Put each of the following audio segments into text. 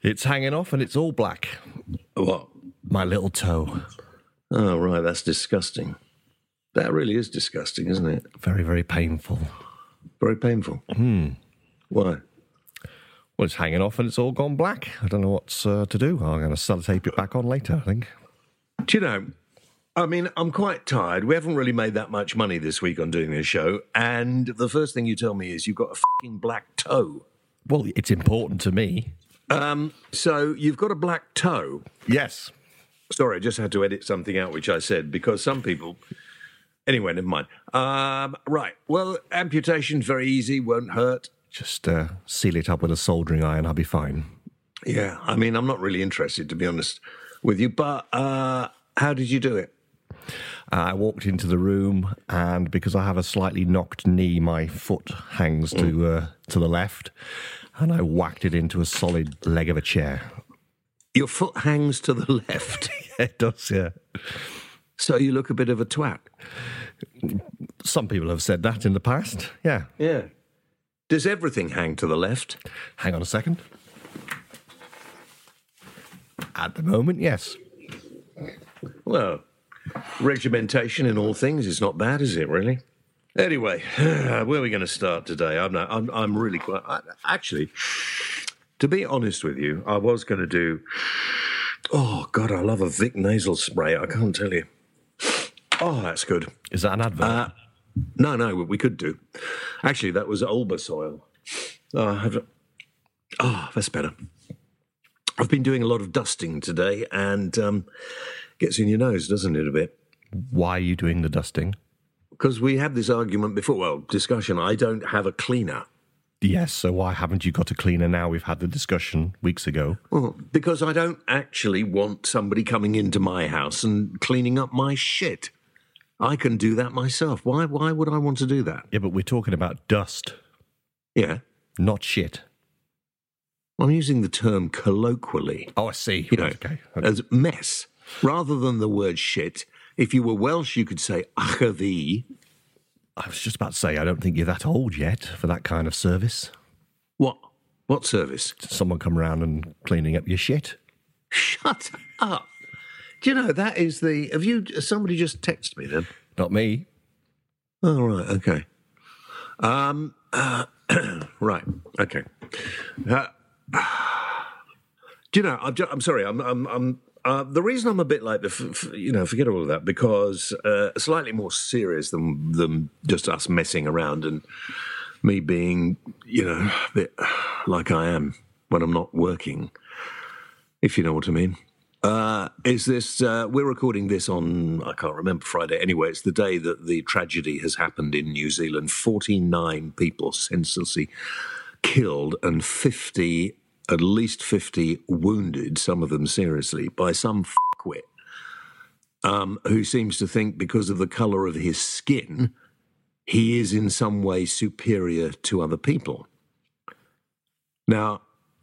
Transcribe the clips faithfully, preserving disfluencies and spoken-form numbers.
It's hanging off and it's all black. What? My little toe. Oh, right, that's disgusting. That really is disgusting, isn't it? Very, very painful. Very painful. Hmm. Why? Well, it's hanging off and it's all gone black. I don't know what's uh, to do. I'm going to sellotape it back on later, I think. Do you know, I mean, I'm quite tired. We haven't really made that much money this week on doing this show, and the first thing you tell me is you've got a fucking black toe. Well, it's important to me. Um, so you've got a black toe. Yes. Sorry, I just had to edit something out which I said, because some people... Anyway, never mind. Um, right, well, amputation's very easy, won't hurt. Just uh, seal it up with a soldering iron, I'll be fine. Yeah, I mean, I'm not really interested, to be honest with you, but uh, how did you do it? Uh, I walked into the room, and because I have a slightly knocked knee, my foot hangs to mm. uh, to the left, and I whacked it into a solid leg of a chair. Your foot hangs to the left? Yeah, it does, yeah. So you look a bit of a twat? Some people have said that in the past, yeah. Yeah. Does everything hang to the left? Hang on a second. At the moment, yes. Well, regimentation in all things is not bad, is it, really? Anyway, where are we going to start today? I'm not, I'm, I'm really quite... I, actually, to be honest with you, I was going to do... Oh, God, I love a Vic nasal spray. I can't tell you. Oh, that's good. Is that an advert? Uh, no, no, we could do. Actually, that was Olbasoil. Oh, I have, oh, that's better. I've been doing a lot of dusting today, and um, gets in your nose, doesn't it, a bit? Why are you doing the dusting? Because we had this argument before, well, discussion, I don't have a cleaner. Yes, so why haven't you got a cleaner now? We've had the discussion weeks ago. Well, because I don't actually want somebody coming into my house and cleaning up my shit. I can do that myself. Why Why would I want to do that? Yeah, but we're talking about dust. Yeah. Not shit. I'm using the term colloquially. Oh, I see. You know, okay. okay. As mess. Rather than the word shit. If you were Welsh, you could say achavi. I was just about to say, I don't think you're that old yet for that kind of service. What? What service? Someone come around and cleaning up your shit. Shut up. Do you know, that is the... Have you... Somebody just texted me then? Not me. Oh, right, okay. Um, uh, right, okay. Uh, do you know, I'm, just, I'm sorry, I'm... I'm, I'm uh, the reason I'm a bit like, the, f- f- you know, forget all of that, because uh, slightly more serious than, than just us messing around and me being, you know, a bit like I am when I'm not working, if you know what I mean. Uh, is this, uh, we're recording this on, I can't remember, Friday. Anyway, it's the day that the tragedy has happened in New Zealand. forty-nine people senselessly killed and fifty, at least fifty wounded, some of them seriously, by some fuckwit um, who seems to think because of the colour of his skin, he is in some way superior to other people. Now,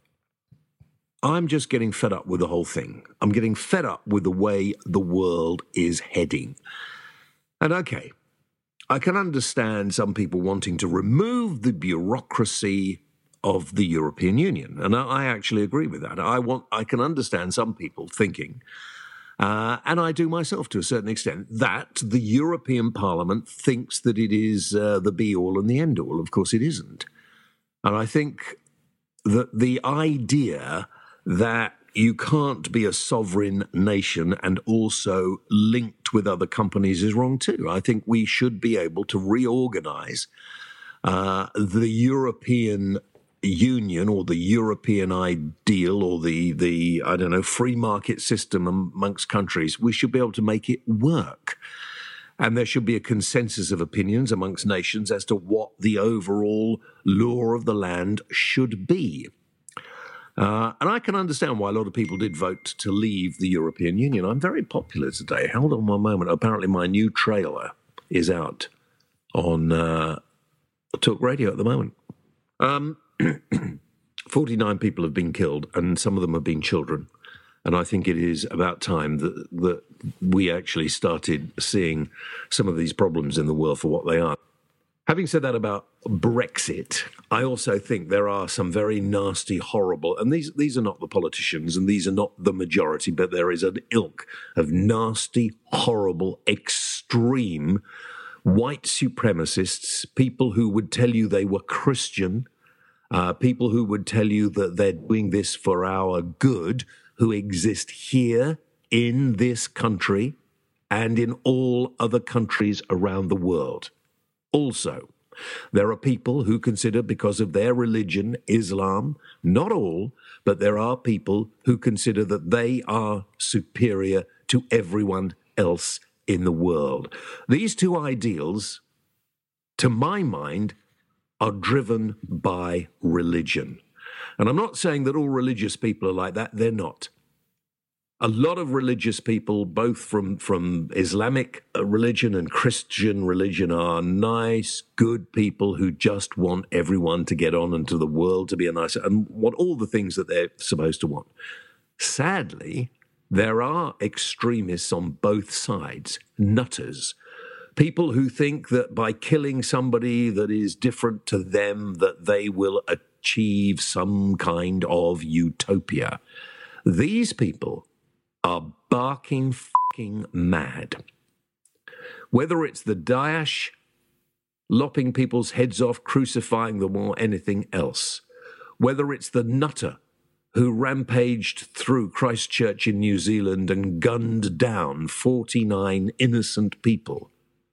I'm just getting fed up with the whole thing. I'm getting fed up with the way the world is heading. And okay, I can understand some people wanting to remove the bureaucracy of the European Union. And I actually agree with that. I want, I can understand some people thinking, uh, and I do myself to a certain extent, that the European Parliament thinks that it is uh, the be-all and the end-all. Of course it isn't. And I think that the idea that you can't be a sovereign nation and also linked with other companies is wrong too. I think we should be able to reorganize uh, the European Union or the European ideal or the, the, I don't know, free market system amongst countries. We should be able to make it work. And there should be a consensus of opinions amongst nations as to what the overall law of the land should be. Uh, and I can understand why a lot of people did vote to leave the European Union. I'm very popular today. Hold on one moment. Apparently my new trailer is out on uh, Talk Radio at the moment. Um, forty-nine people have been killed, and some of them have been children. And I think it is about time that, that we actually started seeing some of these problems in the world for what they are. Having said that about Brexit, I also think there are some very nasty, horrible, and these these are not the politicians and these are not the majority, but there is an ilk of nasty, horrible, extreme white supremacists, people who would tell you they were Christian, uh, people who would tell you that they're doing this for our good, who exist here in this country and in all other countries around the world. Also, there are people who consider, because of their religion, Islam, not all, but there are people who consider that they are superior to everyone else in the world. These two ideals, to my mind, are driven by religion. And I'm not saying that all religious people are like that. They're not. A lot of religious people, both from, from Islamic religion and Christian religion, are nice, good people who just want everyone to get on and to the world to be a nicer, and want all the things that they're supposed to want. Sadly, there are extremists on both sides, nutters, people who think that by killing somebody that is different to them, that they will achieve some kind of utopia. These people are barking fucking mad. Whether it's the Daesh lopping people's heads off, crucifying them, or anything else, whether it's the nutter who rampaged through Christchurch in New Zealand and gunned down forty-nine innocent people,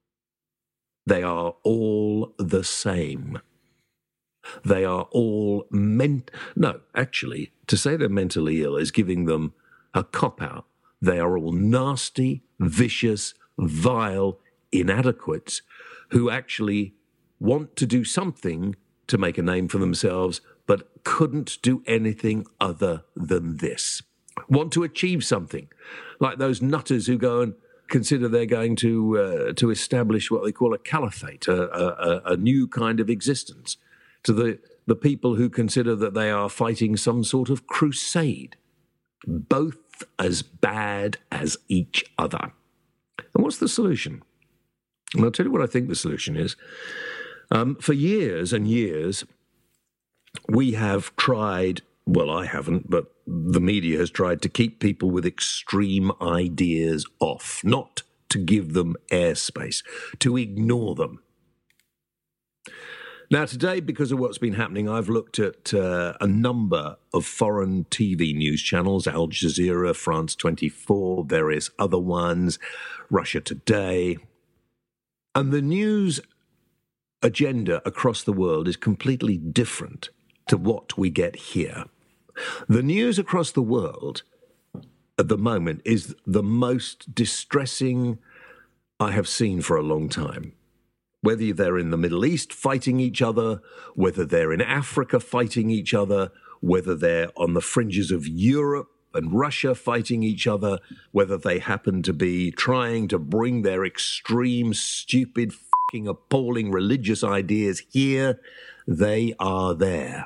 they are all the same. They are all ment... No, actually, to say they're mentally ill is giving them a cop-out. They are all nasty, vicious, vile, inadequates who actually want to do something to make a name for themselves, but couldn't do anything other than this. Want to achieve something, like those nutters who go and consider they're going to uh, to establish what they call a caliphate, a, a, a new kind of existence, to the, the people who consider that they are fighting some sort of crusade. Both as bad as each other. And what's the solution? And I'll tell you what I think the solution is. Um, for years and years, we have tried, well, I haven't, but the media has tried to keep people with extreme ideas off, not to give them airspace, to ignore them. Now, today, because of what's been happening, I've looked at uh, a number of foreign T V news channels, Al Jazeera, France twenty-four, various other ones, Russia Today. And the news agenda across the world is completely different to what we get here. The news across the world at the moment is the most distressing I have seen for a long time. Whether they're in the Middle East fighting each other, whether they're in Africa fighting each other, whether they're on the fringes of Europe and Russia fighting each other, whether they happen to be trying to bring their extreme, stupid, fucking appalling religious ideas here, they are there.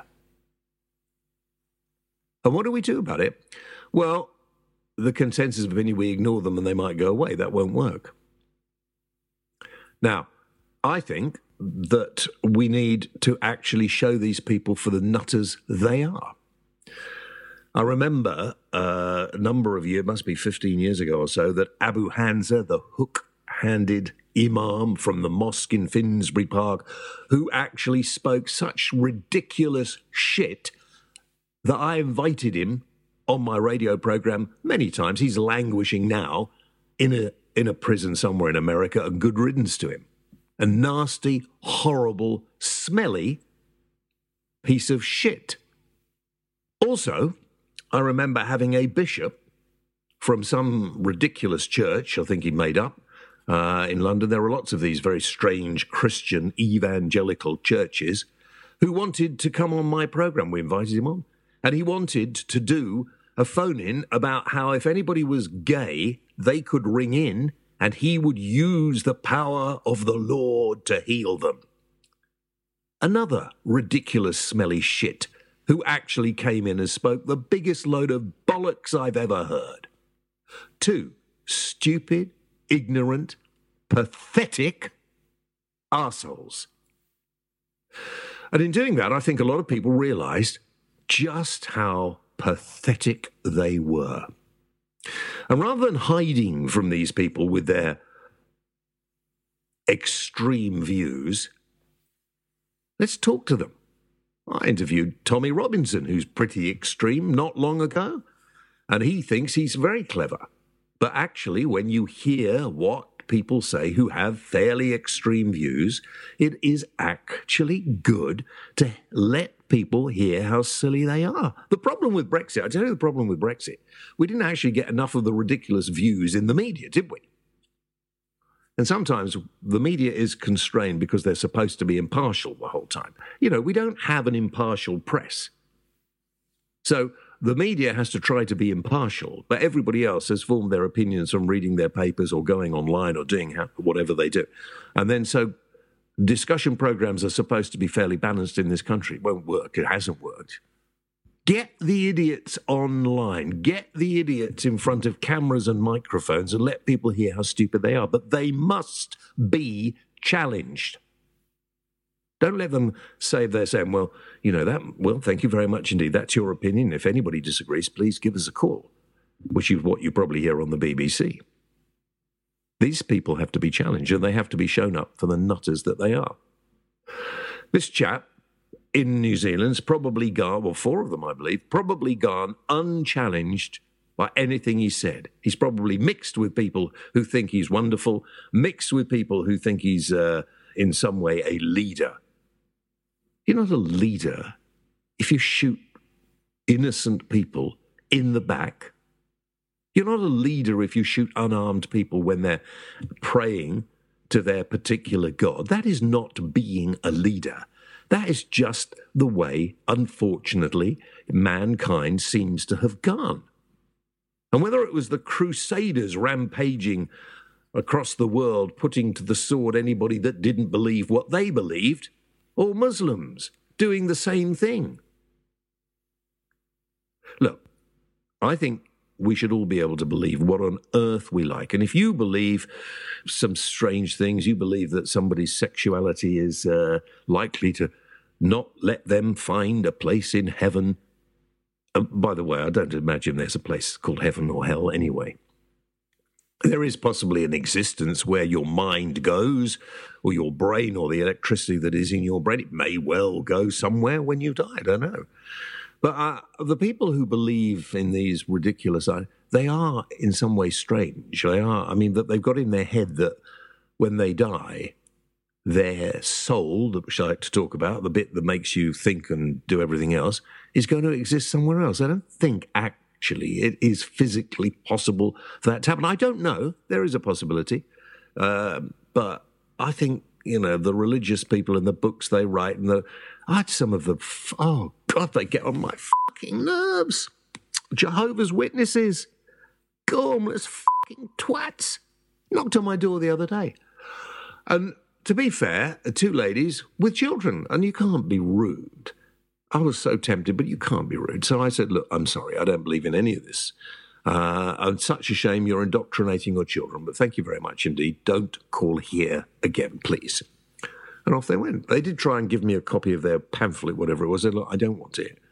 And what do we do about it? Well, the consensus opinion, we ignore them and they might go away. That won't work. Now, I think that we need to actually show these people for the nutters they are. I remember uh, a number of years, it must be fifteen years ago or so, that Abu Hamza, the hook-handed imam from the mosque in Finsbury Park, who actually spoke such ridiculous shit that I invited him on my radio program many times. He's languishing now in a, in a prison somewhere in America, and good riddance to him. A nasty, horrible, smelly piece of shit. Also, I remember having a bishop from some ridiculous church, I think he made up, uh, in London. There are lots of these very strange Christian evangelical churches who wanted to come on my program. We invited him on. And he wanted to do a phone-in about how if anybody was gay, they could ring in and he would use the power of the Lord to heal them. Another ridiculous, smelly shit who actually came in and spoke the biggest load of bollocks I've ever heard. Two stupid, ignorant, pathetic arseholes. And in doing that, I think a lot of people realised just how pathetic they were. And rather than hiding from these people with their extreme views, let's talk to them. I interviewed Tommy Robinson, who's pretty extreme, not long ago, and he thinks he's very clever. But actually, when you hear what people say who have fairly extreme views, it is actually good to let people hear how silly they are. The problem with Brexit, I tell you the problem with Brexit, we didn't actually get enough of the ridiculous views in the media, did we? And sometimes the media is constrained because they're supposed to be impartial the whole time. You know, we don't have an impartial press. So the media has to try to be impartial, but everybody else has formed their opinions from reading their papers or going online or doing whatever they do. And then so discussion programs are supposed to be fairly balanced in this country. It won't work. It hasn't worked. Get the idiots online. Get the idiots in front of cameras and microphones and let people hear how stupid they are. But they must be challenged. Don't let them say they're saying, well, you know, that, well, thank you very much indeed. That's your opinion. If anybody disagrees, please give us a call, which is what you probably hear on the B B C. These people have to be challenged and they have to be shown up for the nutters that they are. This chap in New Zealand's probably gone, well, four of them, I believe, probably gone unchallenged by anything he said. He's probably mixed with people who think he's wonderful, mixed with people who think he's uh, in some way a leader. You're not a leader if you shoot innocent people in the back. You're not a leader if you shoot unarmed people when they're praying to their particular God. That is not being a leader. That is just the way, unfortunately, mankind seems to have gone. And whether it was the Crusaders rampaging across the world, putting to the sword anybody that didn't believe what they believed, or Muslims doing the same thing. Look, I think we should all be able to believe what on earth we like. And if you believe some strange things, you believe that somebody's sexuality is uh, likely to not let them find a place in heaven. Uh, by the way, I don't imagine there's a place called heaven or hell anyway. There is possibly an existence where your mind goes, or your brain, or the electricity that is in your brain. It may well go somewhere when you die, I don't know. But uh, the people who believe in these ridiculous, uh, they are in some way strange. They are, I mean, that they've got in their head that when they die, their soul, which I like to talk about, the bit that makes you think and do everything else, is going to exist somewhere else. I don't think actually it is physically possible for that to happen. I don't know. There is a possibility. Uh, but I think, you know, the religious people and the books they write and the, I had some of the, oh God, they get on my fucking nerves. Jehovah's Witnesses, gormless fucking twats, knocked on my door the other day. And to be fair, two ladies with children, and you can't be rude. I was so tempted, but you can't be rude. So I said, look, I'm sorry, I don't believe in any of this. Uh, and such a shame you're indoctrinating your children, but thank you very much indeed. Don't call here again, please. And off they went. They did try and give me a copy of their pamphlet, whatever it was. They said, look, I don't want it.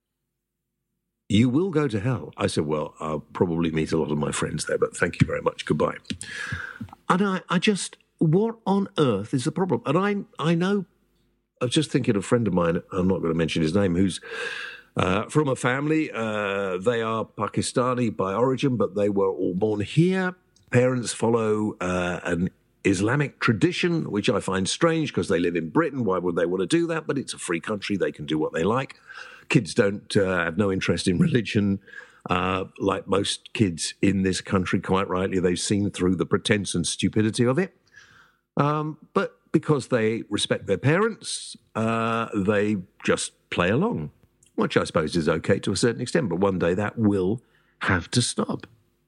You will go to hell. I said, well, I'll probably meet a lot of my friends there, but thank you very much. Goodbye. And I, I just, what on earth is the problem? And I, I know, I was just thinking of a friend of mine, I'm not going to mention his name, who's uh, from a family. Uh, they are Pakistani by origin, but they were all born here. Parents follow uh, an Islamic tradition, which I find strange because they live in Britain. Why would they want to do that? But it's a free country. They can do what they like. Kids don't uh, have no interest in religion. Uh, like most kids in this country, quite rightly, they've seen through the pretense and stupidity of it. Um, but because they respect their parents, uh, they just play along, which I suppose is okay to a certain extent. But one day that will have to stop.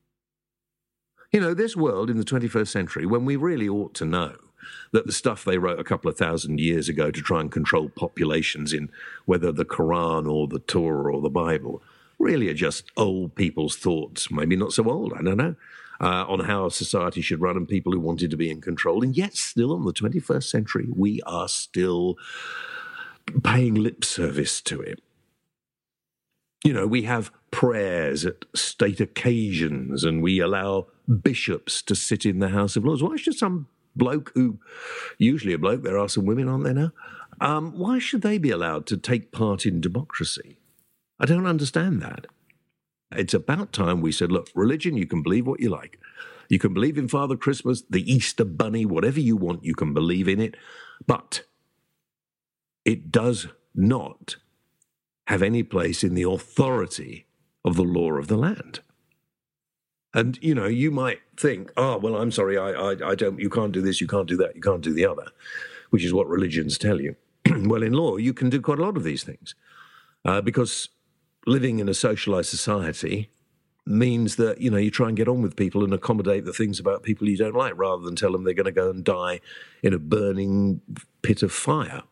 You know, this world in the twenty-first century, when we really ought to know that the stuff they wrote a couple of thousand years ago to try and control populations in whether the Quran or the Torah or the Bible really are just old people's thoughts, maybe not so old, I don't know, uh, on how a society should run and people who wanted to be in control. And yet still in the twenty-first century, we are still paying lip service to it. You know, we have prayers at state occasions and we allow bishops to sit in the House of Lords. Why should some bloke who, usually a bloke, there are some women, aren't there now? Um, why should they be allowed to take part in democracy? I don't understand that. It's about time we said, look, religion, you can believe what you like. You can believe in Father Christmas, the Easter Bunny, whatever you want, you can believe in it. But it does not have any place in the authority of the law of the land. And, you know, you might think, oh, well, I'm sorry, I, I, I don't, you can't do this, you can't do that, you can't do the other, which is what religions tell you. Well, in law, you can do quite a lot of these things uh, because living in a socialized society means that, you know, you try and get on with people and accommodate the things about people you don't like rather than tell them they're going to go and die in a burning pit of fire.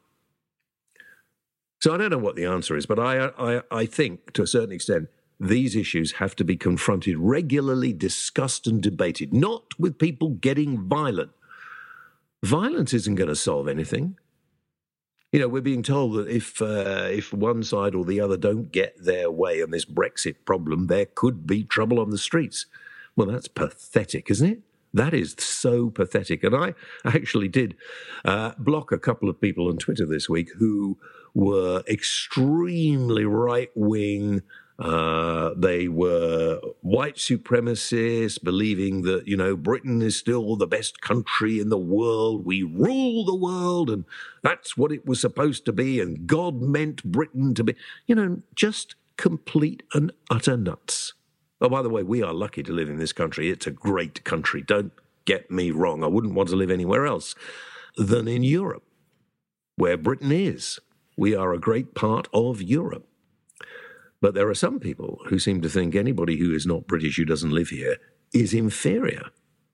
So I don't know what the answer is, but I, I, I think, to a certain extent, these issues have to be confronted, regularly discussed and debated, not with people getting violent. Violence isn't going to solve anything. You know, we're being told that if uh, if one side or the other don't get their way on this Brexit problem, there could be trouble on the streets. Well, that's pathetic, isn't it? That is so pathetic. And I actually did uh, block a couple of people on Twitter this week who were extremely right-wing. Uh, they were white supremacists, believing that, you know, Britain is still the best country in the world. We rule the world, and that's what it was supposed to be, and God meant Britain to be, you know, just complete and utter nuts. Oh, by the way, we are lucky to live in this country. It's a great country. Don't get me wrong. I wouldn't want to live anywhere else than in Europe, where Britain is. We are a great part of Europe. But there are some people who seem to think anybody who is not British, who doesn't live here, is inferior.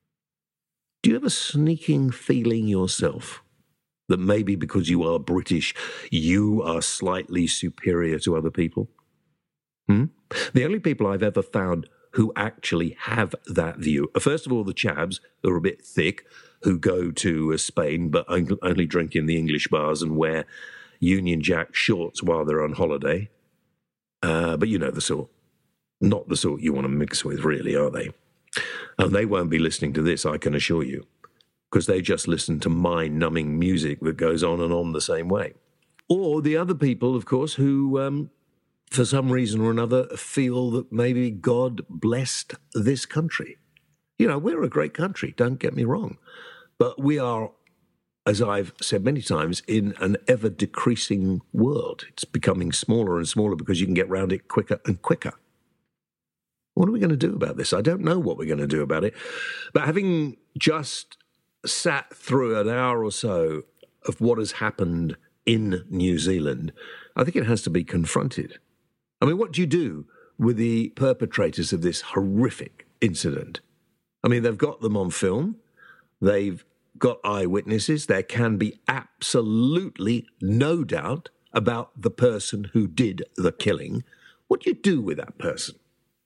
Do you have a sneaking feeling yourself that maybe because you are British, you are slightly superior to other people? Hmm? The only people I've ever found who actually have that view are, first of all, the chavs who are a bit thick, who go to Spain but only drink in the English bars and wear Union Jack shorts while they're on holiday. Uh, but you know the sort. Not the sort you want to mix with, really, are they? And they won't be listening to this, I can assure you, because they just listen to mind-numbing music that goes on and on the same way. Or the other people, of course, who, um, for some reason or another, feel that maybe God blessed this country. You know, we're a great country, don't get me wrong. But we are, as I've said many times, in an ever-decreasing world. It's becoming smaller and smaller because you can get round it quicker and quicker. What are we going to do about this? I don't know what we're going to do about it. But having just sat through an hour or so of what has happened in New Zealand, I think it has to be confronted. I mean, what do you do with the perpetrators of this horrific incident? I mean, they've got them on film. They've got eyewitnesses. There can be absolutely no doubt about the person who did the killing. What do you do with that person?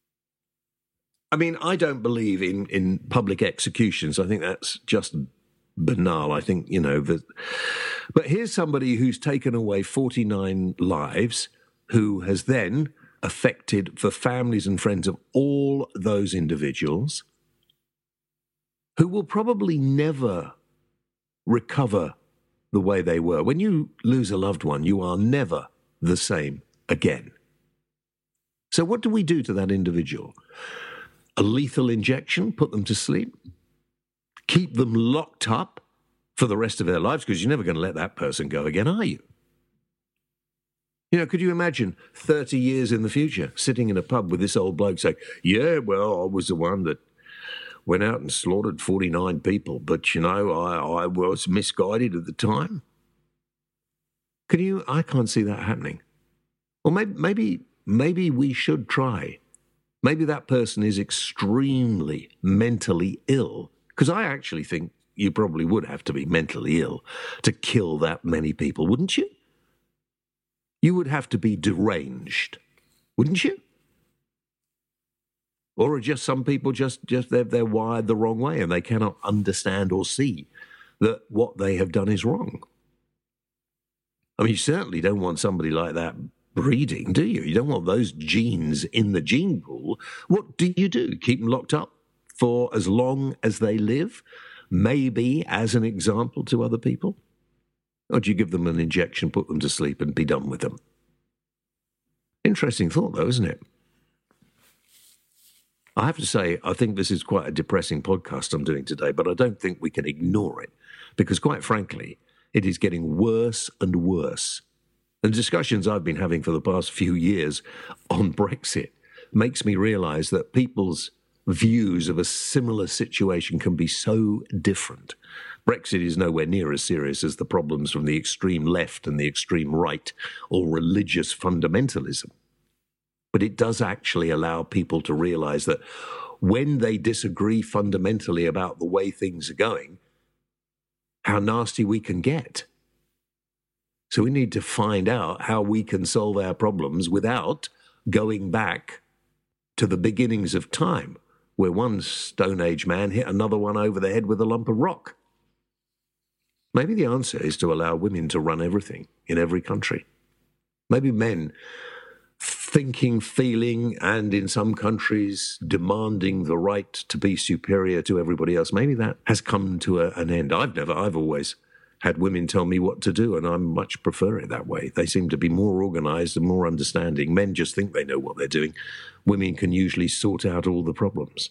I mean, I don't believe in, in public executions. I think that's just banal. I think, you know, that. But here's somebody who's taken away forty-nine lives, who has then affected the families and friends of all those individuals, who will probably never recover the way they were. When you lose a loved one, you are never the same again. So what do we do to that individual? A lethal injection, put them to sleep, keep them locked up for the rest of their lives, because you're never going to let that person go again, are you? You know, could you imagine thirty years in the future, sitting in a pub with this old bloke saying, yeah, well, I was the one that went out and slaughtered forty-nine people, but, you know, I, I was misguided at the time. Can you, I can't see that happening. Or maybe, maybe, maybe we should try. Maybe that person is extremely mentally ill, because I actually think you probably would have to be mentally ill to kill that many people, wouldn't you? You would have to be deranged, wouldn't you? Or are just some people just, just they're, they're wired the wrong way and they cannot understand or see that what they have done is wrong? I mean, you certainly don't want somebody like that breeding, do you? You don't want those genes in the gene pool. What do you do? Keep them locked up for as long as they live? Maybe as an example to other people? Or do you give them an injection, put them to sleep, and be done with them? Interesting thought, though, isn't it? I have to say, I think this is quite a depressing podcast I'm doing today, but I don't think we can ignore it, because quite frankly, it is getting worse and worse. And the discussions I've been having for the past few years on Brexit makes me realise that people's views of a similar situation can be so different. Brexit is nowhere near as serious as the problems from the extreme left and the extreme right or religious fundamentalism. But it does actually allow people to realise that when they disagree fundamentally about the way things are going, how nasty we can get. So we need to find out how we can solve our problems without going back to the beginnings of time, where one Stone Age man hit another one over the head with a lump of rock. Maybe the answer is to allow women to run everything in every country. Maybe men thinking, feeling, and in some countries demanding the right to be superior to everybody else. Maybe that has come to a, an end. I've never, I've always had women tell me what to do, and I much prefer it that way. They seem to be more organised and more understanding. Men just think they know what they're doing. Women can usually sort out all the problems.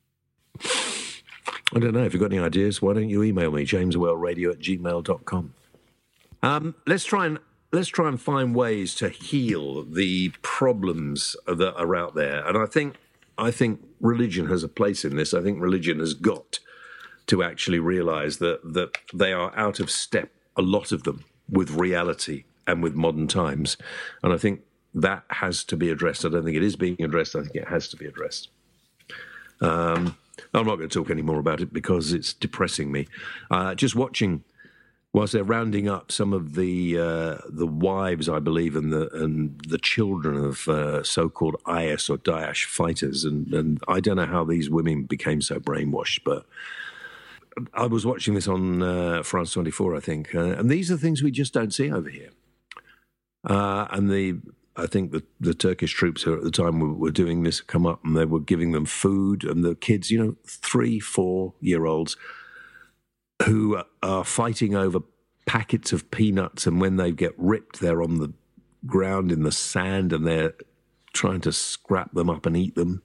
I don't know. If you've got any ideas, why don't you email me, jameswellradio at gmail dot com. Um, let's try and let's try and find ways to heal the problems that are out there. And I think I think religion has a place in this. I think religion has got to actually realise that that they are out of step, a lot of them, with reality and with modern times. And I think that has to be addressed. I don't think it is being addressed. I think it has to be addressed. Um, I'm not going to talk any more about it because it's depressing me. Uh, just watching, whilst they're rounding up some of the uh, the wives, I believe, and the and the children of uh, so-called I S or Daesh fighters, and, and I don't know how these women became so brainwashed, but I was watching this on uh, France twenty-four, I think, uh, and these are things we just don't see over here. Uh, and the I think the, the Turkish troops who at the time were, were doing this come up and they were giving them food, and the kids, you know, three, four-year-olds who are fighting over packets of peanuts, and when they get ripped, they're on the ground in the sand and they're trying to scrap them up and eat them.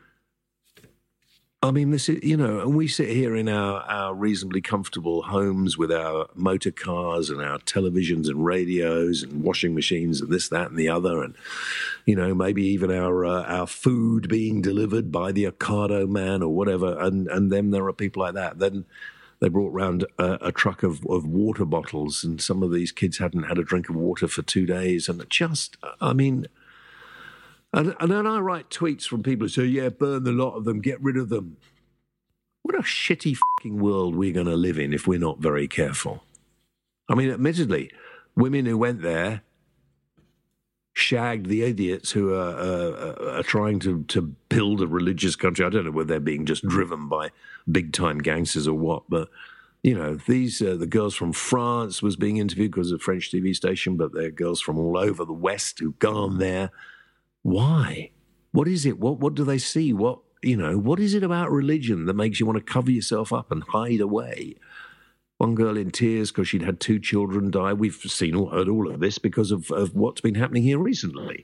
I mean, this is, you know, and we sit here in our, our reasonably comfortable homes with our motor cars and our televisions and radios and washing machines and this, that, and the other, and, you know, maybe even our uh, our food being delivered by the Ocado man or whatever, and, and then there are people like that. Then they brought round a, a truck of, of water bottles, and some of these kids hadn't had a drink of water for two days, and it just, I mean... And, and then I write tweets from people who say, yeah, burn the lot of them, get rid of them. What a shitty fucking world we're going to live in if we're not very careful. I mean, admittedly, women who went there shagged the idiots who are, uh, are trying to, to build a religious country. I don't know whether they're being just driven by big-time gangsters or what, but, you know, these uh, the girls from France was being interviewed because of a French T V station, but they're girls from all over the West who've gone there. Why? What is it? What what do they see? What, you know, what is it about religion that makes you want to cover yourself up and hide away? One girl in tears because she'd had two children die. We've seen or heard all of this because of, of what's been happening here recently.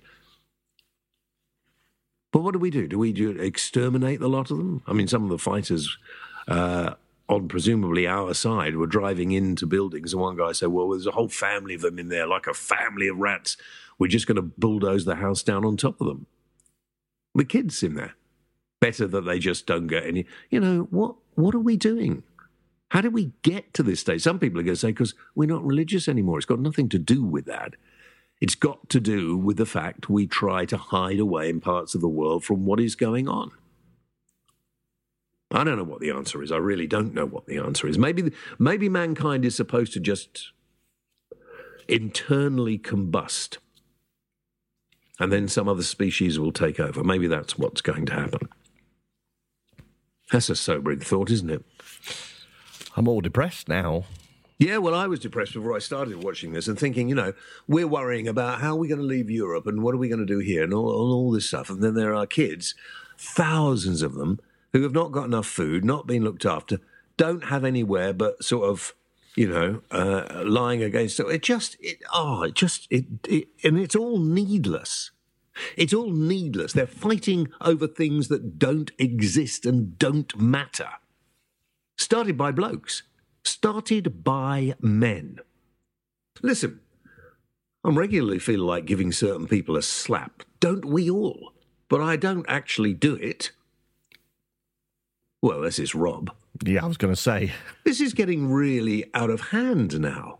But what do we do? Do we do exterminate the lot of them? I mean, some of the fighters uh, on presumably our side were driving into buildings, and one guy said, well, there's a whole family of them in there, like a family of rats. We're just going to bulldoze the house down on top of them. With kids in there. Better that they just don't get any... You know, what What are we doing? How did we get to this stage? Some people are going to say, because we're not religious anymore. It's got nothing to do with that. It's got to do with the fact we try to hide away in parts of the world from what is going on. I don't know what the answer is. I really don't know what the answer is. Maybe, maybe mankind is supposed to just internally combust, and then some other species will take over. Maybe that's what's going to happen. That's a sobering thought, isn't it? I'm all depressed now. Yeah, well, I was depressed before I started watching this and thinking, you know, we're worrying about how are we going to leave Europe and what are we going to do here and all, all, all this stuff. And then there are kids, thousands of them, who have not got enough food, not been looked after, don't have anywhere but sort of, you know, uh, lying against it. It just, it, oh, it just, it, it, and it's all needless. It's all needless. They're fighting over things that don't exist and don't matter. Started by blokes. Started by men. Listen, I'm regularly feeling like giving certain people a slap. Don't we all? But I don't actually do it. Well, this is Rob. Yeah, I was going to say. This is getting really out of hand now.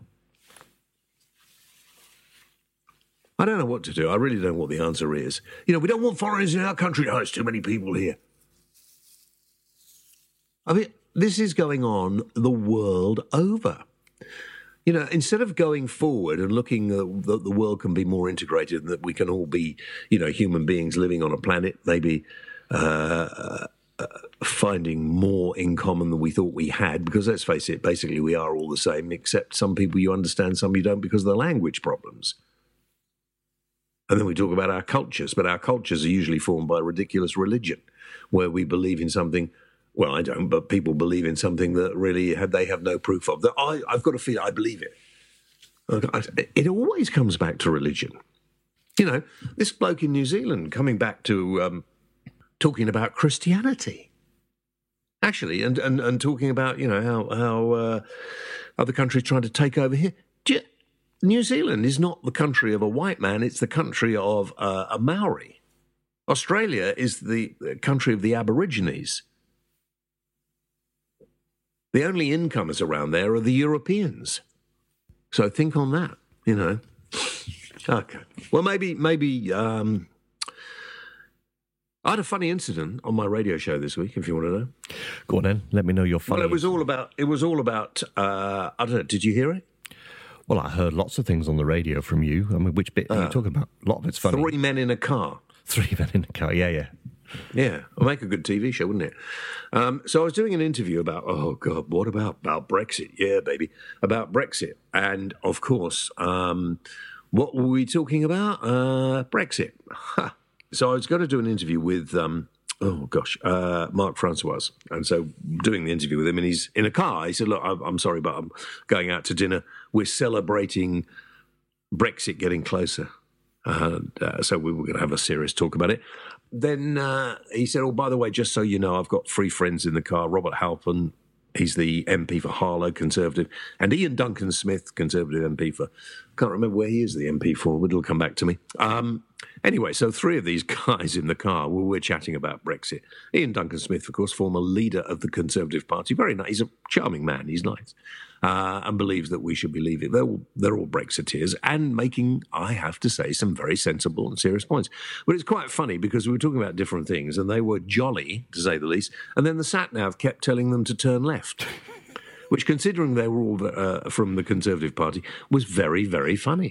I don't know what to do. I really don't know what the answer is. You know, we don't want foreigners in our country. Oh, there's too many people here. I mean, this is going on the world over. You know, instead of going forward and looking uh, that the world can be more integrated and that we can all be, you know, human beings living on a planet, maybe uh, uh, finding more in common than we thought we had, because let's face it, basically we are all the same, except some people you understand, some you don't because of the language problems. And then we talk about our cultures, but our cultures are usually formed by ridiculous religion, where we believe in something. Well, I don't, but people believe in something that really have, they have no proof of. That I, I've got to feel I believe it. It always comes back to religion. You know, this bloke in New Zealand coming back to um, talking about Christianity, actually, and, and, and talking about, you know, how, how uh, other countries trying to take over here. You, New Zealand is not the country of a white man, it's the country of uh, a Maori. Australia is the country of the Aborigines. The only incomers around there are the Europeans. So think on that, you know. Okay. Well, maybe, maybe um, I had a funny incident on my radio show this week, if you want to know. Go on then, let me know your funny. Well, it was all about, it was all about, uh, I don't know, did you hear it? Well, I heard lots of things on the radio from you. I mean, which bit are uh, you talking about? A lot of it's funny. Three men in a car. Three men in a car, yeah, yeah. Yeah, it'll make a good T V show, wouldn't it? Um, so I was doing an interview about, oh, God, what about, about Brexit? Yeah, baby, about Brexit. And, of course, um, what were we talking about? Uh, Brexit. Ha. So I was going to do an interview with, um, oh, gosh, uh, Mark Francois. And so doing the interview with him, and he's in a car. He said, look, I'm, I'm sorry, but I'm going out to dinner. We're celebrating Brexit getting closer. And, uh, so we were going to have a serious talk about it. Then uh, he said, oh, by the way, just so you know, I've got three friends in the car. Robert Halpern, he's the M P for Harlow, Conservative, and Ian Duncan Smith, Conservative M P for, can't remember where he is the M P for, but it'll come back to me. Um, anyway, so three of these guys in the car, well, we're chatting about Brexit. Ian Duncan Smith, of course, former leader of the Conservative Party. Very nice. He's a charming man. He's nice. Uh, and believes that we should be leaving. They're all, they're all Brexiteers and making, I have to say, some very sensible and serious points. But it's quite funny because we were talking about different things and they were jolly, to say the least, and then the sat-nav kept telling them to turn left, which, considering they were all uh, from the Conservative Party, was very, very funny.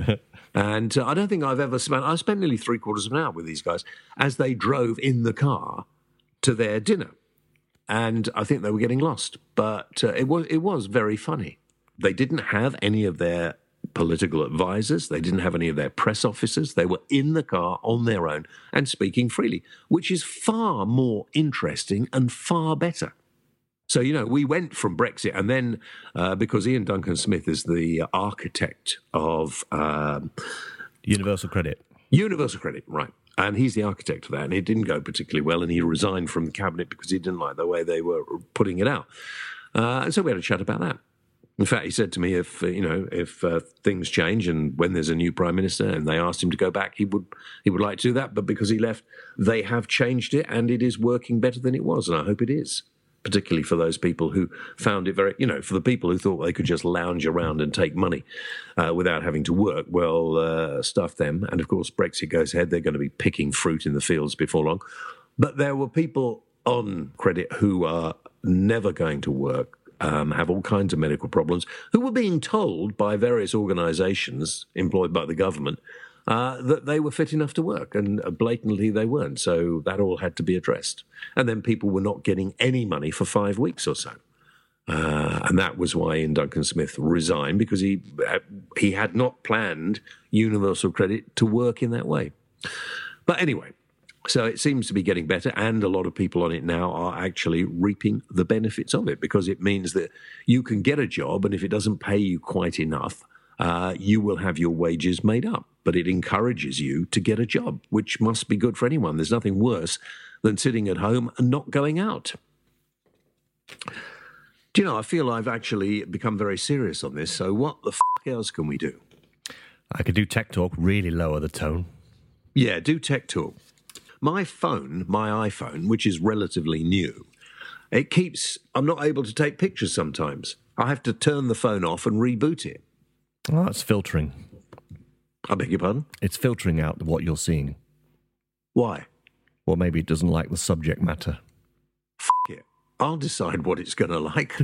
And uh, I don't think I've ever spent, I spent nearly three quarters of an hour with these guys as they drove in the car to their dinner. And I think they were getting lost, but uh, it was it was very funny. They didn't have any of their political advisors. They didn't have any of their press officers. They were in the car on their own and speaking freely, which is far more interesting and far better. So, you know, we went from Brexit, and then uh, because Ian Duncan Smith is the architect of um, Universal Credit. Universal Credit, right. And he's the architect of that, and it didn't go particularly well, and he resigned from the cabinet because he didn't like the way they were putting it out. Uh, and so we had a chat about that. In fact, he said to me, if uh, you know, if uh, things change and when there's a new prime minister and they asked him to go back, he would he would like to do that. But because he left, they have changed it, and it is working better than it was, and I hope it is. Particularly for those people who found it very, you know, for the people who thought they could just lounge around and take money uh, without having to work, well, uh, stuff them. And, of course, Brexit goes ahead. They're going to be picking fruit in the fields before long. But there were people on credit who are never going to work, um, have all kinds of medical problems, who were being told by various organisations employed by the government Uh, that they were fit enough to work, and blatantly they weren't. So that all had to be addressed. And then people were not getting any money for five weeks or so. Uh, and that was why Ian Duncan Smith resigned, because he he had not planned Universal Credit to work in that way. But anyway, so it seems to be getting better, and a lot of people on it now are actually reaping the benefits of it, because it means that you can get a job, and if it doesn't pay you quite enough, uh, you will have your wages made up. But it encourages you to get a job, which must be good for anyone. There's nothing worse than sitting at home and not going out. Do you know, I feel I've actually become very serious on this, so what the f*** else can we do? I could do tech talk, really lower the tone. Yeah, do tech talk. My phone, my iPhone, which is relatively new, it keeps... I'm not able to take pictures sometimes. I have to turn the phone off and reboot it. Oh, that's filtering. I beg your pardon? It's filtering out what you're seeing. Why? Or maybe it doesn't like the subject matter. F*** it. I'll decide what it's going to like.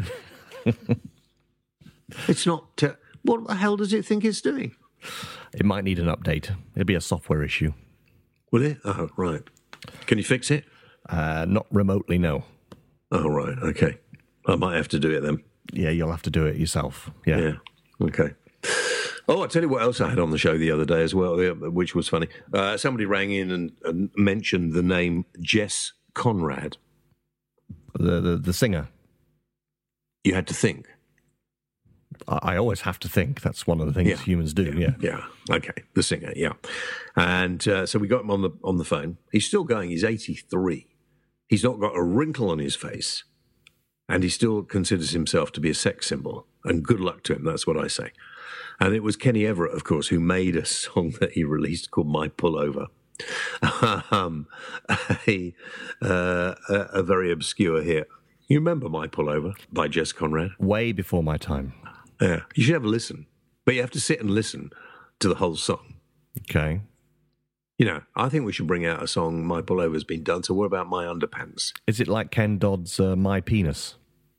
It's not... Uh, what the hell does it think it's doing? It might need an update. It'll be a software issue. Will it? Oh, right. Can you fix it? Uh, not remotely, no. Oh, right. Okay. I might have to do it then. Yeah, you'll have to do it yourself. Yeah. Yeah. Okay. Oh, I'll tell you what else I had on the show the other day as well, which was funny. Uh, somebody rang in and, and mentioned the name Jess Conrad. The, the the singer. You had to think. I, I always have to think. That's one of the things Yeah. humans do. Yeah. Yeah. Okay. The singer. Yeah. And uh, so we got him on the on the phone. He's still going. He's eighty-three. He's not got a wrinkle on his face, and he still considers himself to be a sex symbol. And good luck to him. That's what I say. And it was Kenny Everett, of course, who made a song that he released called "My Pullover." um, a, uh, a, a very obscure hit. You remember "My Pullover" by Jess Conrad? Way before my time. Yeah, you should have a listen, but you have to sit and listen to the whole song. Okay. You know, I think we should bring out a song. "My Pullover's been done, so what about My Underpants?" Is it like Ken Dodd's uh, My Penis?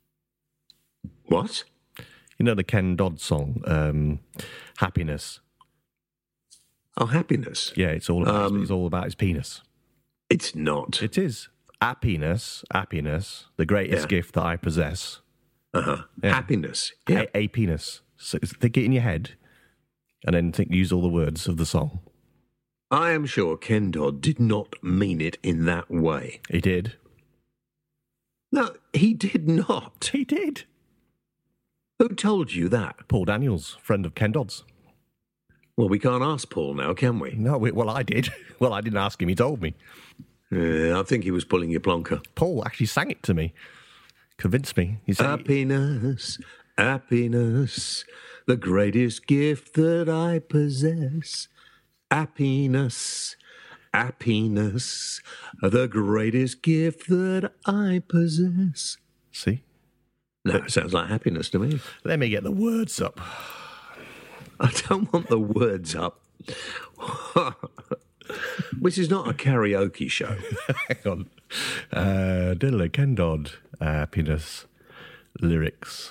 What? You know the Ken Dodd song, um, Happiness? Oh, Happiness. Yeah, it's all about, Um, it's all about his penis. It's not. It is. Happiness, happiness, the greatest Yeah. gift that I possess. Uh-huh. Yeah. Happiness. Yeah. A, a penis. So think it in your head, and then think use all the words of the song. I am sure Ken Dodd did not mean it in that way. He did. No, he did not. He did. Who told you that? Paul Daniels, friend of Ken Dodd's. Well, we can't ask Paul now, can we? No, we, well, I did. Well, I didn't ask him. He told me. Yeah, I think he was pulling your plonker. Paul actually sang it to me. Convinced me. He said, Happiness, happiness, the greatest gift that I possess. Happiness, happiness, the greatest gift that I possess. see? No, it sounds like happiness to me. Let me get the words up. I don't want the words up. This is not a karaoke show. Hang on. Uh, diddle Ken Dodd, happiness, lyrics.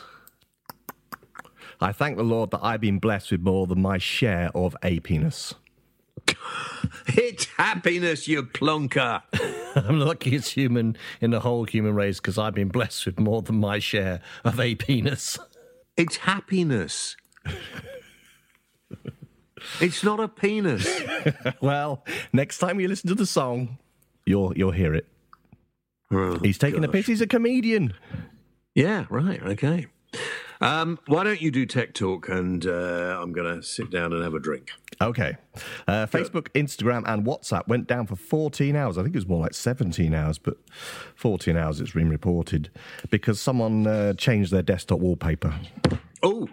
I thank the Lord that I've been blessed with more than my share of a penis. It's happiness, you plonker. I'm the luckiest human in the whole human race because I've been blessed with more than my share of a penis. It's happiness. It's not a penis. Well, next time you listen to the song, you'll you'll hear it. Oh, He's taking a gosh. piss. He's a comedian. Yeah, right, okay. Um, why don't you do tech talk and uh, I'm going to sit down and have a drink. Okay. Uh, Facebook, Instagram, and WhatsApp went down for fourteen hours. I think it was more like seventeen hours, but fourteen hours it's been reported because someone uh, changed their desktop wallpaper. Oh,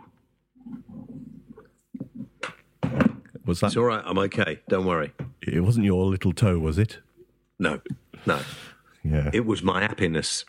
Was that? it's all right, I'm okay, don't worry. It wasn't your little toe, was it? No, no, Yeah. it was my happiness.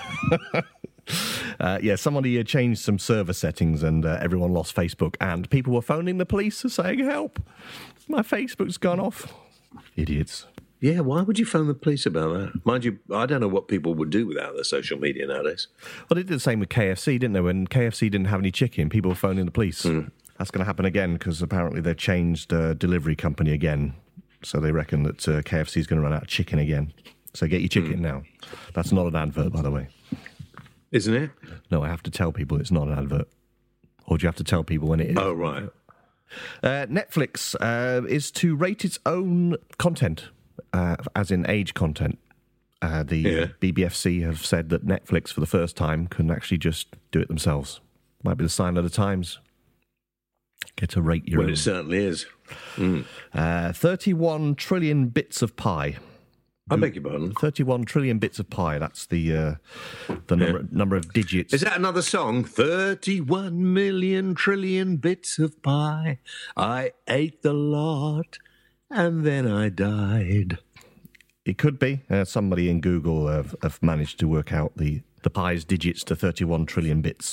Uh, yeah, somebody uh, changed some server settings and uh, everyone lost Facebook and people were phoning the police saying, help, my Facebook's gone off. Idiots. Yeah, why would you phone the police about that? Mind you, I don't know what people would do without their social media nowadays. Well, they did the same with K F C, didn't they? When K F C didn't have any chicken, people were phoning the police. Mm. That's going to happen again because apparently they've changed uh, delivery company again. So they reckon that uh, K F C is going to run out of chicken again. So get your chicken Mm. now. That's not an advert, by the way. Isn't it? No, I have to tell people it's not an advert. Or do you have to tell people when it is? Oh, right. Uh, Netflix uh, is to rate its own content, uh, as in age content. Uh, the Yeah. B B F C have said that Netflix, for the first time, can actually just do it themselves. Might be the sign of the times. Get to rate your Well, own. it certainly is. Uh, thirty-one trillion bits of pie. I beg your pardon. thirty-one trillion bits of pie. That's the uh, the number, number of digits. Is that another song? thirty-one million trillion bits of pie. I ate the lot and then I died. It could be. Uh, somebody in Google have, have managed to work out the, the pie's digits to thirty-one trillion bits.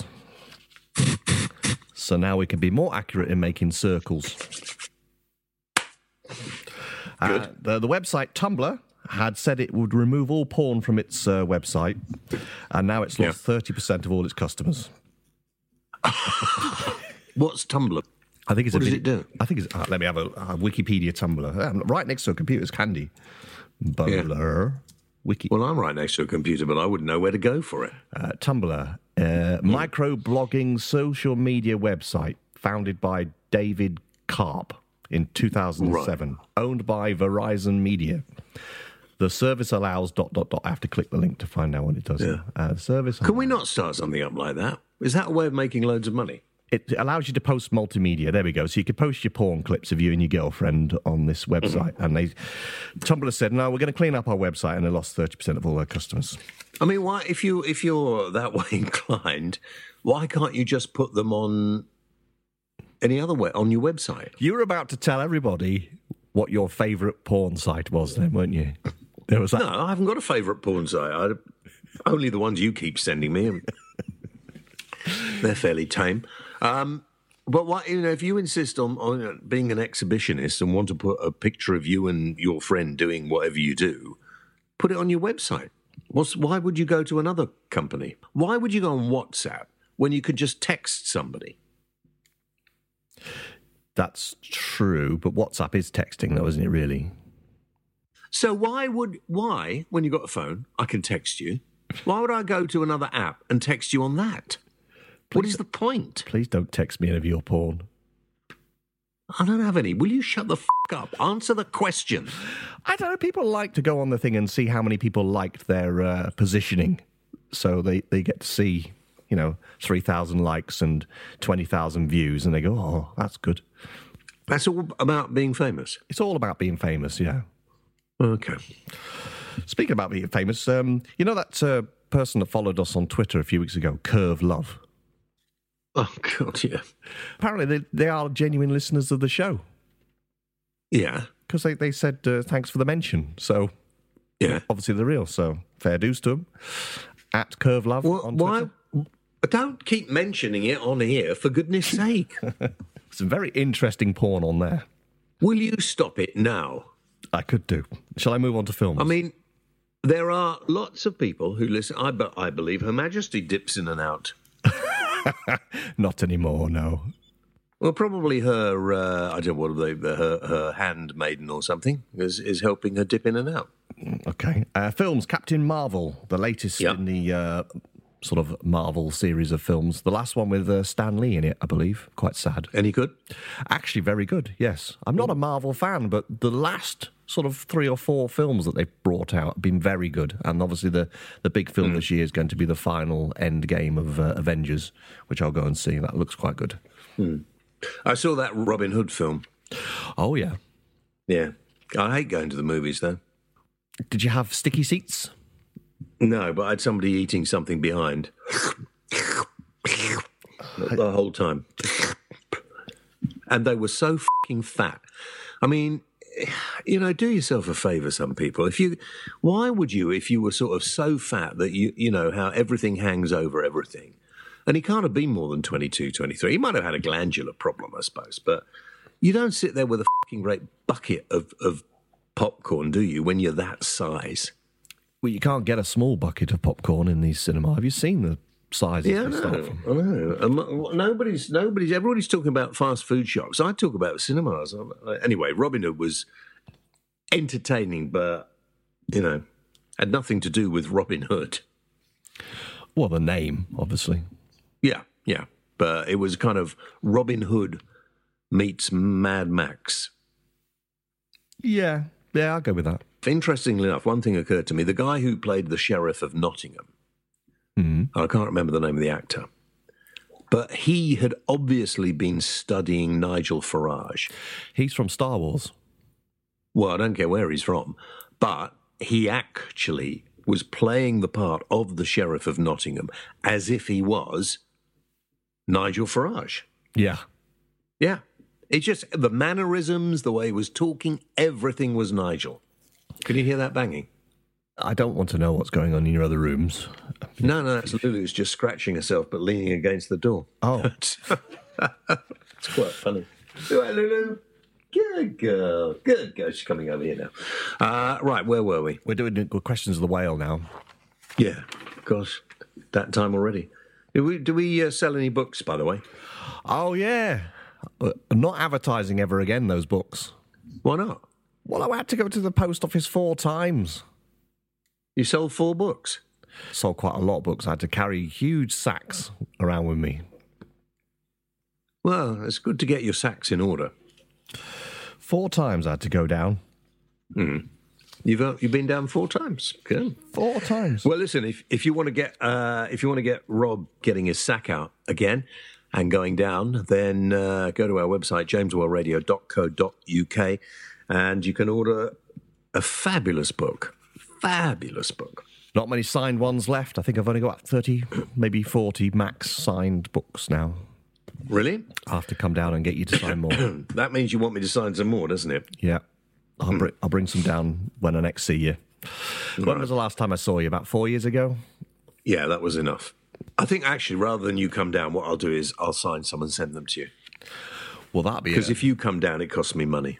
So now we can be more accurate in making circles. Uh, the, the website Tumblr had said it would remove all porn from its uh, website, and now it's lost Yeah. thirty percent of all its customers. What's Tumblr? I think it's What a does vid- it do? I think it's. Uh, let me have a, a Wikipedia Tumblr. Um, right next to a computer is handy. Bumblr. Wiki. Well, I'm right next to a computer, but I wouldn't know where to go for it. Uh, Tumblr, uh, micro-blogging social media website founded by David Karp in two thousand seven, owned by Verizon Media. The service allows dot dot dot. I have to click the link to find out what it does. Yeah. Uh, the service. Can we not start something up like that? Is that a way of making loads of money? It allows you to post multimedia. There we go. So you could post your porn clips of you and your girlfriend on this website. Mm-hmm. And they, Tumblr said, no, we're going to clean up our website, and they lost thirty percent of all their customers. I mean, why? If you if you're that way inclined, why can't you just put them on any other way on your website? You were about to tell everybody what your favourite porn site was then, weren't you? There was that. No, I haven't got a favourite porn site. I, only the ones you keep sending me. They're fairly tame. Um, but why, you know, if you insist on, on being an exhibitionist and want to put a picture of you and your friend doing whatever you do, put it on your website. What's, why would you go to another company? Why would you go on WhatsApp when you could just text somebody? That's true, but WhatsApp is texting, though, isn't it, really? So why would, why, when you've got a phone, I can text you, why would I go to another app and text you on that? What is the point? Please don't text me any of your porn. I don't have any. Will you shut the f*** up? Answer the question. I don't know. People like to go on the thing and see how many people liked their uh, positioning. So they, they get to see, you know, three thousand likes and twenty thousand views, and they go, oh, that's good. That's all about being famous. It's all about being famous, yeah. Okay. Speaking about being famous, um, you know that uh, person that followed us on Twitter a few weeks ago, Curve Love? Oh, God, yeah. Apparently they, they are genuine listeners of the show. Yeah. Because they, they said, uh, thanks for the mention. So, Yeah. obviously they're real, so fair dues to them. At Curve Love Well, on why? Twitter. Don't keep mentioning it on here, for goodness sake. Some very interesting porn on there. Will you stop it now? I could do. Shall I move on to films? I mean, there are lots of people who listen. I, be- I believe Her Majesty dips in and out. Not anymore, no. Well, probably her, uh, I don't know what they, her, her handmaiden or something is, is helping her dip in and out. Okay. Uh, films, Captain Marvel, the latest Yep. in the uh, sort of Marvel series of films. The last one with uh, Stan Lee in it, I believe. Quite sad. Any good? Actually, very good, yes. I'm not a Marvel fan, but the last sort of three or four films that they've brought out have been very good. And obviously the, the big film this year is going to be the final end game of uh, Avengers, which I'll go and see. That looks quite good. I saw that Robin Hood film. Oh, yeah. Yeah. I hate going to the movies, though. Did you have sticky seats? No, but I had somebody eating something behind. the, the whole time. And they were so fucking fat. I mean, you know, do yourself a favour, some people. If you, why would you, if you were sort of so fat that you, you know, how everything hangs over everything? And he can't have been more than twenty-two, twenty-three. He might have had a glandular problem, I suppose. But you don't sit there with a fucking great bucket of, of popcorn, do you, when you're that size? Well, you can't get a small bucket of popcorn in these cinema. Have you seen the sizes Yeah, I they start know. from? I know. Um, nobody's, nobody's, everybody's talking about fast food shops. I talk about cinemas. Anyway, Robin Hood was entertaining, but, you know, had nothing to do with Robin Hood. Well, the name, obviously. Yeah, yeah. But it was kind of Robin Hood meets Mad Max. Yeah, yeah, I'll go with that. Interestingly enough, one thing occurred to me. The guy who played the Sheriff of Nottingham, Mm-hmm. I can't remember the name of the actor, but he had obviously been studying Nigel Farage. He's from Star Wars. Well, I don't care where he's from, but he actually was playing the part of the Sheriff of Nottingham as if he was Nigel Farage. Yeah. Yeah. It's just the mannerisms, the way he was talking, everything was Nigel. Can you hear that banging? I don't want to know what's going on in your other rooms. No, no, that's Lulu's just scratching herself but leaning against the door. Oh. It's quite funny. All right, Lulu. Good girl. Good girl. She's coming over here now. Uh, right, where were we? We're doing good questions of the whale now. Yeah. Gosh, that time already. Do we, do we uh, sell any books, by the way? Oh, yeah. Uh, not advertising ever again, those books. Why not? Well, I had to go to the post office four times. You sold four books? Sold quite a lot of books. I had to carry huge sacks around with me. Well, it's good to get your sacks in order. Four times I had to go down. Mm. You've uh, you've been down four times. Good. Four times. Well, listen, if if you want to get uh, if you want to get Rob getting his sack out again and going down, then uh, go to our website james well radio dot co dot uk, and you can order a fabulous book. Fabulous book. Not many signed ones left. I think I've only got thirty, maybe forty max signed books now. Really? I'll have to come down and get you to sign more. That means you want me to sign some more, doesn't it? Yeah. I'll, Hmm. bring, I'll bring some down when I next see you. When Right. was the last time I saw you? About four years ago? Yeah, that was enough. I think actually, rather than you come down, what I'll do is I'll sign some and send them to you. Well, that'd be Because it. if you come down, it costs me money.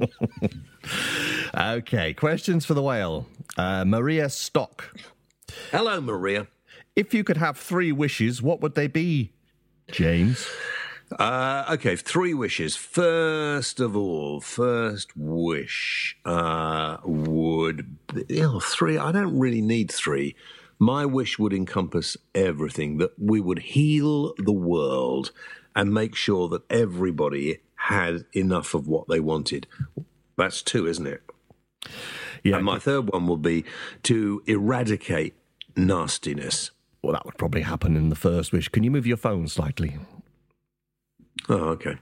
Okay, questions for the whale. Uh, Maria Stock. Hello, Maria. If you could have three wishes, what would they be, James? Uh, okay, three wishes. First of all, first wish uh, would you know, three. I don't really need three. My wish would encompass everything, that we would heal the world and make sure that everybody had enough of what they wanted. That's two, isn't it? Yeah, And my third one will be to eradicate nastiness. well, that would probably happen in the first wish. Can you move your phone slightly? Oh, okay.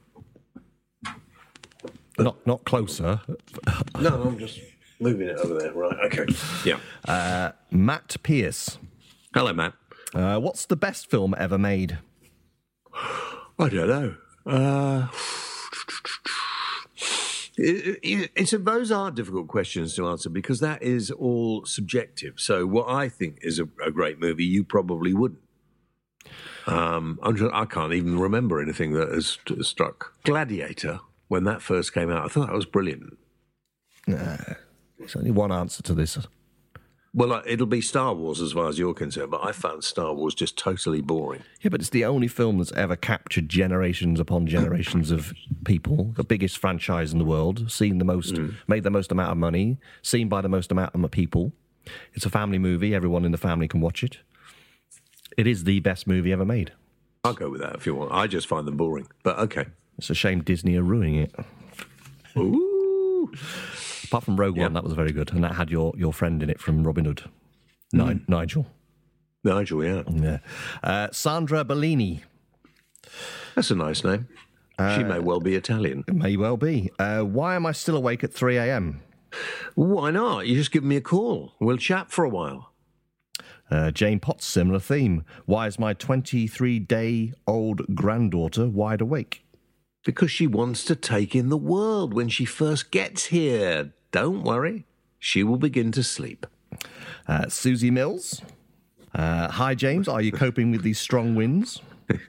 Not not closer. No, I'm just moving it over there. Right, okay. Yeah. Matt Pierce. Hello, Matt. Uh, what's the best film ever made? I don't know. Uh, it, it, it's those are difficult questions to answer because that is all subjective. So what I think is a, a great movie, you probably wouldn't. Um, I'm just, I can't even remember anything that has st- struck. Gladiator, when that first came out, I thought that was brilliant. There's only one answer to this. Well, uh, it'll be Star Wars as far as you're concerned, but I found Star Wars just totally boring. Yeah, but it's the only film that's ever captured generations upon generations of people. The biggest franchise in the world, seen the most, made the most amount of money, seen by the most amount of people. It's a family movie. Everyone in the family can watch it. It is the best movie ever made. I'll go with that if you want. I just find them boring, but okay. It's a shame Disney are ruining it. Ooh. Apart from Rogue One, that was very good. And that had your, your friend in it from Robin Hood, Ni- Nigel. Nigel, yeah. Yeah. Uh, Sandra Bellini. That's a nice name. She may well be Italian. May well be. Uh, why am I still awake at three a.m.? Why not? You just give me a call. We'll chat for a while. Uh, Jane Potts, similar theme. Why is my twenty-three-day-old granddaughter wide awake? Because she wants to take in the world when she first gets here. Don't worry. She will begin to sleep. Uh, Susie Mills. Uh, Hi, James. Are you coping with these strong winds?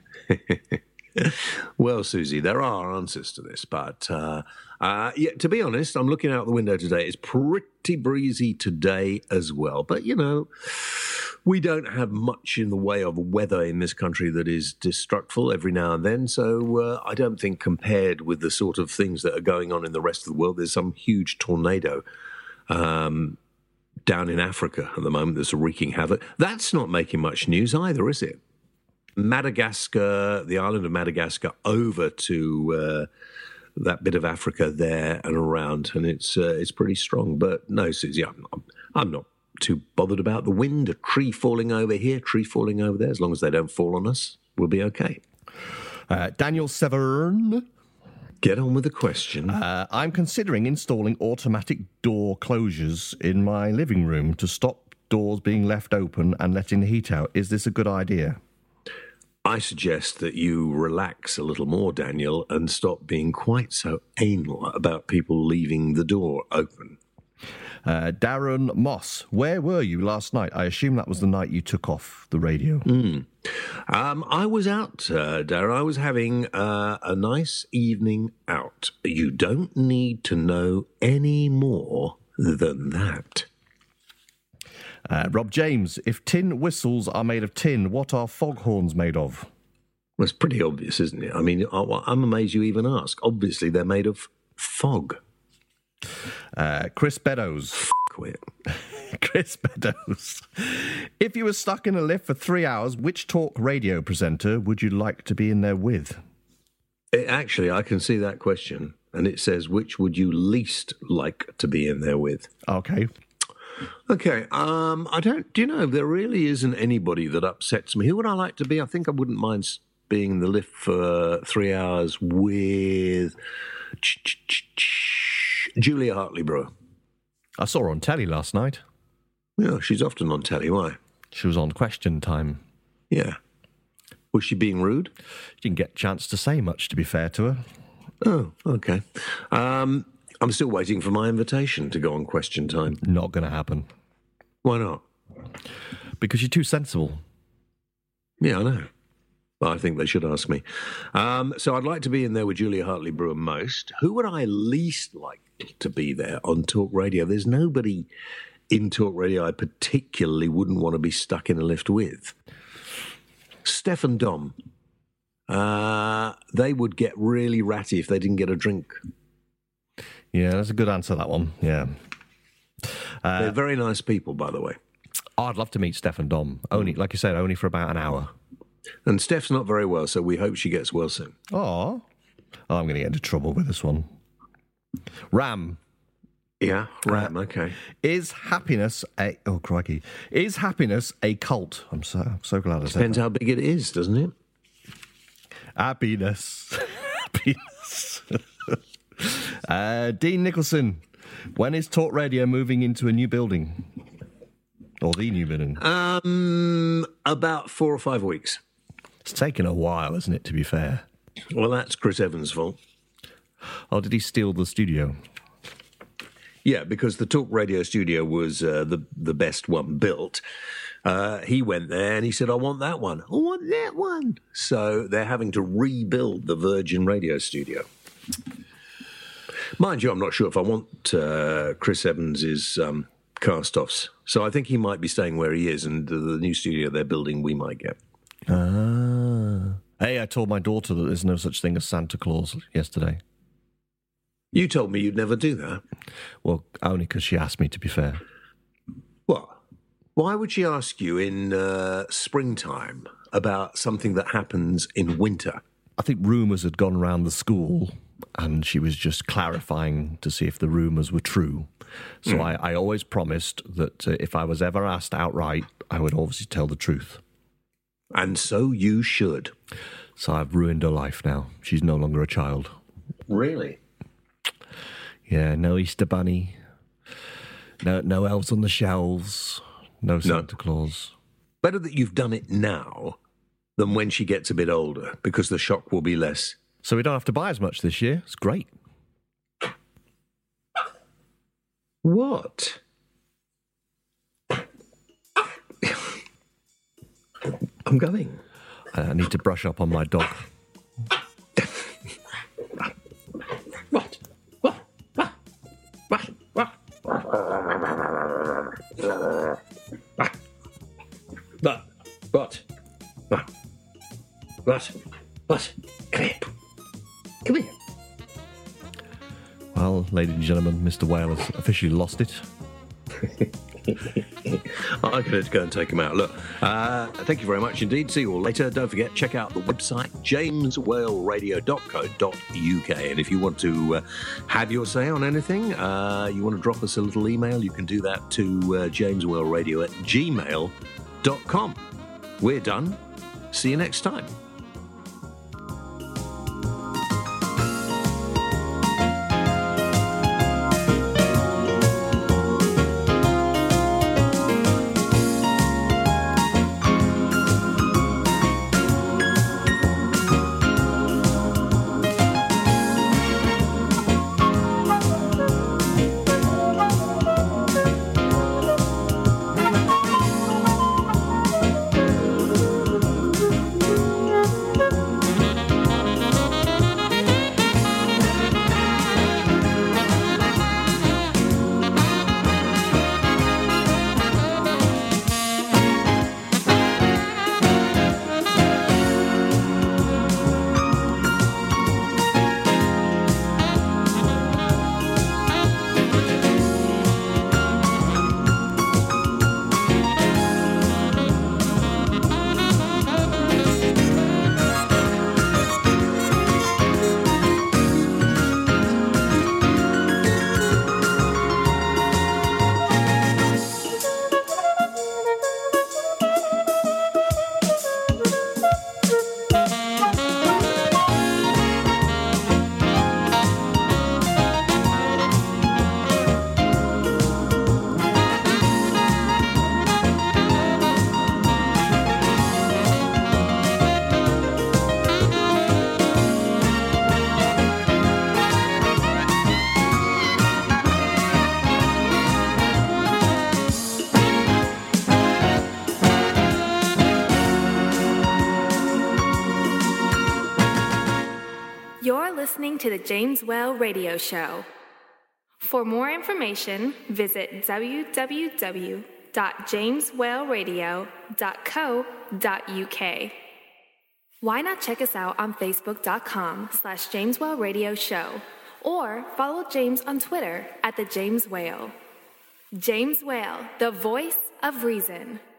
Well, Susie, there are answers to this, but uh, uh, yeah, to be honest, I'm looking out the window today. It's pretty breezy today as well. But, you know, we don't have much in the way of weather in this country that is destructive every now and then. So uh, I don't think compared with the sort of things that are going on in the rest of the world, there's some huge tornado um, down in Africa at the moment that's wreaking havoc. That's not making much news either, is it? Madagascar, the island of Madagascar, over to uh, that bit of Africa there and around, and it's uh, it's pretty strong. But no, Susie, I'm not, I'm not too bothered about the wind. A tree falling over here, tree falling over there. As long as they don't fall on us, we'll be okay. Uh, Daniel Severn. Get on with the question. Uh, I'm considering installing automatic door closures in my living room to stop doors being left open and letting the heat out. Is this a good idea? I suggest that you relax a little more, Daniel, and stop being quite so anal about people leaving the door open. Uh, Darren Moss, where were you last night? I assume that was the night you took off the radio. Mm. Um, I was out, uh, Darren. I was having uh, a nice evening out. You don't need to know any more than that. Uh, Rob James, if tin whistles are made of tin, what are foghorns made of? Well, it's pretty obvious, isn't it? I mean, I'm amazed you even ask. Obviously, they're made of fog. Uh, Chris Beddoes. F*** it. Chris Beddoes. If you were stuck in a lift for three hours, which talk radio presenter would you like to be in there with? It, actually, I can see that question, and it says, which would you least like to be in there with? Okay. Okay, um, I don't, do you know, there really isn't anybody that upsets me. Who would I like to be? I think I wouldn't mind being in the lift for three hours with Julia Hartley-Brewer. I saw her on telly last night. Yeah, she's often on telly. Why? She was on Question Time. Yeah. Was she being rude? She didn't get a chance to say much, to be fair to her. Oh, okay. Um, I'm still waiting for my invitation to go on Question Time. Not going to happen. Why not? Because you're too sensible. Yeah, I know. I think they should ask me. Um, so I'd like to be in there with Julia Hartley-Brewer most. Who would I least like to be there on Talk Radio? There's nobody in Talk Radio I particularly wouldn't want to be stuck in a lift with. Steph and Dom. Uh, they would get really ratty if they didn't get a drink. Yeah, that's a good answer, that one. Yeah. Uh, They're very nice people, by the way. I'd love to meet Steph and Dom. Only, like you said, only for about an hour. And Steph's not very well, so we hope she gets well soon. Oh, oh I'm going to get into trouble with this one. Ram. Yeah, Ram, uh, okay. Is happiness a... Oh, crikey. Is happiness a cult? I'm so, I'm so glad I said Depends that. how big it is, doesn't it? Happiness. Happiness. uh, Dean Nicholson. When is Talk Radio moving into a new building? Or the new building? Um, about four or five weeks. It's taken a while, isn't it, to be fair? Well, that's Chris Evans' fault. Oh, did he steal the studio? Yeah, because the Talk Radio studio was uh, the, the best one built. Uh, he went there and he said, I want that one. I want that one. So they're having to rebuild the Virgin Radio studio. Mind you, I'm not sure if I want uh, Chris Evans' um, cast-offs. So I think he might be staying where he is, and the, the new studio they're building we might get. Ah. Hey, I told my daughter that there's no such thing as Santa Claus yesterday. You told me you'd never do that. Well, only because she asked me, to be fair. What? Why would she ask you in uh, springtime about something that happens in winter? I think rumours had gone around the school, and she was just clarifying to see if the rumours were true. So mm. I, I always promised that uh, if I was ever asked outright, I would obviously tell the truth. And so you should. So I've ruined her life now. She's no longer a child. Really? Yeah, no Easter Bunny, no no elves on the shelves, no Santa no. Claus. Better that you've done it now than when she gets a bit older, because the shock will be less. So we don't have to buy as much this year. It's great. What? I'm going. I need to brush up on my dog. What? What? What? What? What? What? What? What? What? What? Come here. Come here. Well, ladies and gentlemen, Mister Whale has officially lost it. I'm going to go and take him out. Look, uh, thank you very much indeed. See you all later. Don't forget, check out the website, james whale radio dot co dot uk. And if you want to uh, have your say on anything, uh, you want to drop us a little email, you can do that to uh, jameswhaleradio at gmail dot com. We're done. See you next time. Listening to the James Whale Radio Show. For more information, visit w w w dot james whale radio dot co dot u k. Why not check us out on facebook.com slash James Whale Radio Show or follow James on Twitter at the James Whale. James Whale, the voice of reason.